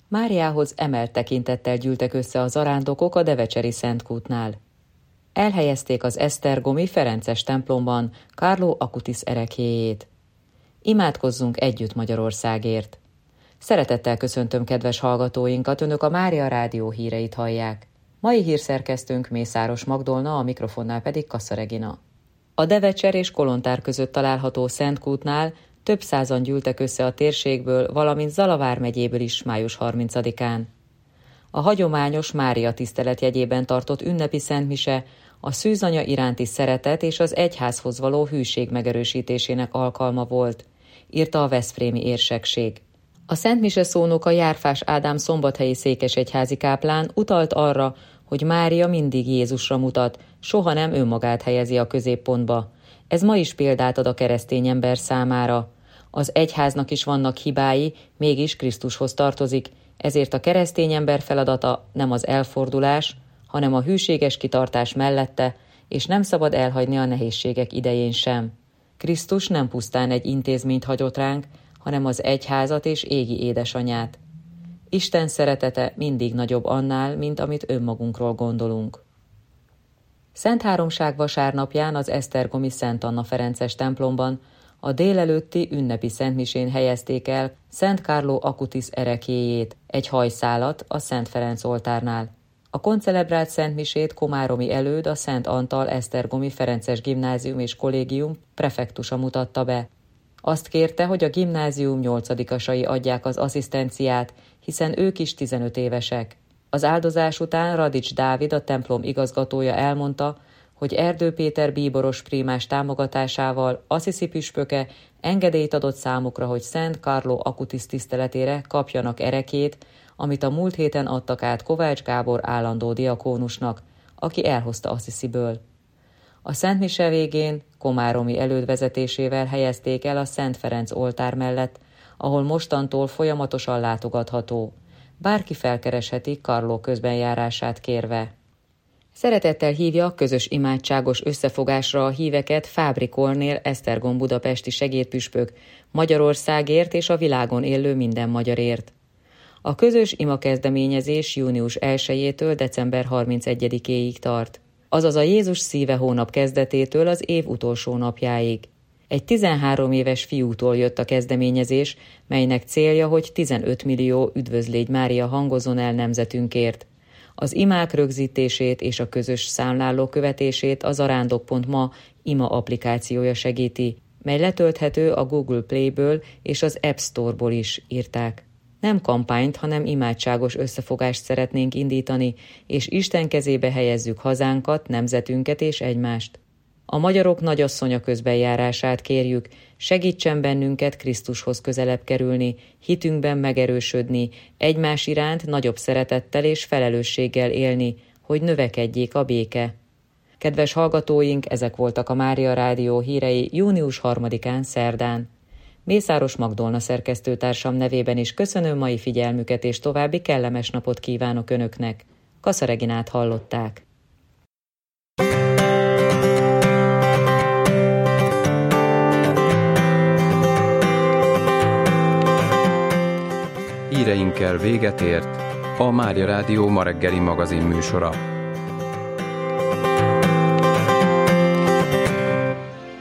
Máriához emelt tekintettel gyűltek össze a zarándokok a devecseri Szentkútnál. Elhelyezték az esztergomi ferences templomban Carlo Acutis ereklyéjét. Imádkozzunk együtt Magyarországért! Szeretettel köszöntöm kedves hallgatóinkat, Önök a Mária Rádió híreit hallják. Mai hírszerkesztőnk Mészáros Magdolna, a mikrofonnál pedig Kassa Regina. A Devecser és Kolontár között található Szentkútnál több százan gyűltek össze a térségből, valamint Zala vármegyéből is május 30-án. A hagyományos Mária tisztelet jegyében tartott ünnepi szentmise a szűzanya iránti szeretet és az egyházhoz való hűség megerősítésének alkalma volt, írta a veszprémi érsekség. A szentmise szónoka Járfás Ádám szombathelyi székesegyházi káplán utalt arra, hogy Mária mindig Jézusra mutat, soha nem önmagát helyezi a középpontba. Ez ma is példát ad a keresztény ember számára. Az egyháznak is vannak hibái, mégis Krisztushoz tartozik, ezért a keresztény ember feladata nem az elfordulás, hanem a hűséges kitartás mellette, és nem szabad elhagyni a nehézségek idején sem. Krisztus nem pusztán egy intézményt hagyott ránk, hanem az egyházat és égi édesanyját. Isten szeretete mindig nagyobb annál, mint amit önmagunkról gondolunk. Szent Háromság vasárnapján az esztergomi Szent Anna Ferences templomban a délelőtti ünnepi szentmisén helyezték el Szent Carlo Acutis ereklyéjét, egy hajszálat a Szent Ferenc oltárnál. A koncelebrált szentmisét komáromi előd a Szent Antal Esztergomi Ferences Gimnázium és Kollégium prefektusa mutatta be. Azt kérte, hogy a gimnázium 8-asai adják az asszisztenciát, hiszen ők is 15 évesek. Az áldozás után Radics Dávid, a templom igazgatója elmondta, hogy Erdő Péter bíboros prímás támogatásával Assisi püspöke engedélyt adott számukra, hogy Szent Carlo Acutis tiszteletére kapjanak ereklyét, amit a múlt héten adtak át Kovács Gábor állandó diakónusnak, aki elhozta Assisiből. A szentmise végén komáromi előd vezetésével helyezték el a Szent Ferenc oltár mellett, ahol mostantól folyamatosan látogatható. Bárki felkeresheti Carlo közbenjárását kérve. Szeretettel hívja közös imádságos összefogásra a híveket Fábri Kornél Esztergom budapesti segédpüspök Magyarországért és a világon élő minden magyarért. A közös imakezdeményezés június 1-től december 31-éig tart, azaz a Jézus szíve hónap kezdetétől az év utolsó napjáig. Egy 13 éves fiútól jött a kezdeményezés, melynek célja, hogy 15 millió Üdvözlégy Mária hangozzon el nemzetünkért. Az imák rögzítését és a közös számláló követését a zarándok.ma ima applikációja segíti, mely letölthető a Google Play-ből és az App Store-ból is, írták. Nem kampányt, hanem imádságos összefogást szeretnénk indítani, és Isten kezébe helyezzük hazánkat, nemzetünket és egymást. A magyarok nagyasszonya közbenjárását kérjük, segítsen bennünket Krisztushoz közelebb kerülni, hitünkben megerősödni, egymás iránt nagyobb szeretettel és felelősséggel élni, hogy növekedjék a béke. Kedves hallgatóink, ezek voltak a Mária Rádió hírei június 3-án szerdán. Mészáros Magdolna szerkesztőtársam nevében is köszönöm mai figyelmüket, és további kellemes napot kívánok Önöknek. Kassa Reginát hallották. Híreinkkel véget ért a Mária Rádió ma reggeli magazin műsora.